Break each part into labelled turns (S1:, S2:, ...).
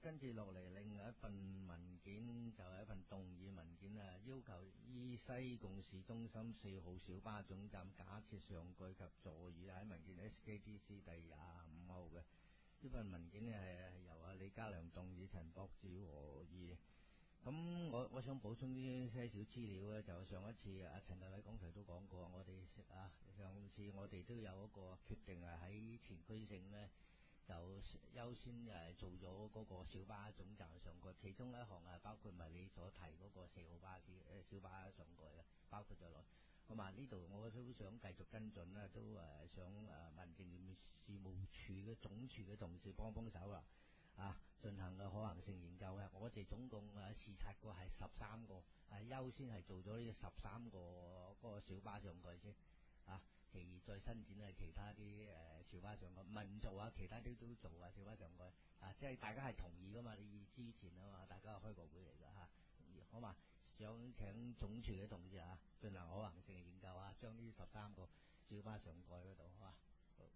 S1: 跟住落嚟，另外一份文件就係一份動議文件啊，要求依西貢市中心4號小巴總站假設上蓋及座椅喺文件 SKDC 第25號嘅。呢份文件呢係由李家良動議，陳博子和議。咁我想補充啲些少資料咧，就上一次陳大偉剛才都講過，我哋上次我哋都有一個決定喺前區性呢，就優先做咗嗰個小巴總站上蓋，其中一項包括埋你所提嗰個4號巴士小巴上蓋嘅，包括在內。咁呢度我都想繼續跟進啦，都想民政事務處嘅總處嘅同事幫手啦。進行嘅可行性研究嘅，我哋總共視察過係13個，優先係做咗呢13個嗰個小巴上蓋先，其餘再伸展其他啲小巴上蓋，唔係唔做其他啲都做小巴上蓋，即係大家係同意噶嘛，你之前嘛，大家開個會嚟噶好嘛？想請總處嘅同事進行可行性嘅研究將呢13個小巴上蓋嗰度好嘛？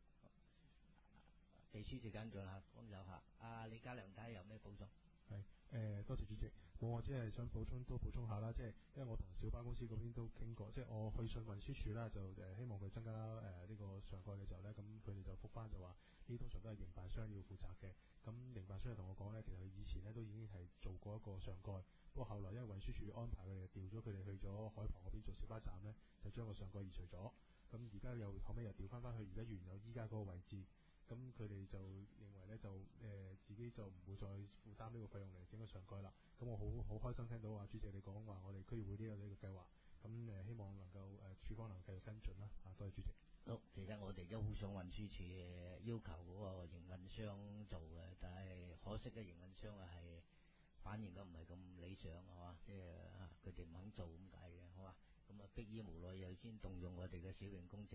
S1: 秘書時間仲幫手李家良睇下有咩補充？
S2: 係多謝主席。我只係想補充下啦，即係因為我同小巴公司嗰邊都傾過，即係我去信運輸署啦，就希望佢增加呢個上蓋嘅時候咧，咁佢哋就覆翻就話呢通常都係營辦商要負責嘅。咁營辦商就同我講咧，其實佢以前咧都已經係做過一個上蓋，不過後來因為運輸署安排佢哋調咗佢哋去咗海旁嗰邊做小巴站咧，就將個上蓋移除咗。咁而家後尾又調翻去而家原有依家嗰個位置。咁佢哋就認為咧，就自己就唔會再負擔呢個費用嚟整個上蓋啦。咁我好開心聽到主席你講話，我哋區議會都有呢個計劃。咁希望能夠處方能繼續跟進啦。多謝主席。
S1: 好，其實我哋都好想運輸署要求嗰個營運商做嘅，但係可惜嘅營運商係反應得唔係咁理想，係嘛？即係佢哋唔肯做咁解嘅，好嘛？咁迫於無奈又先動用我哋嘅小型工程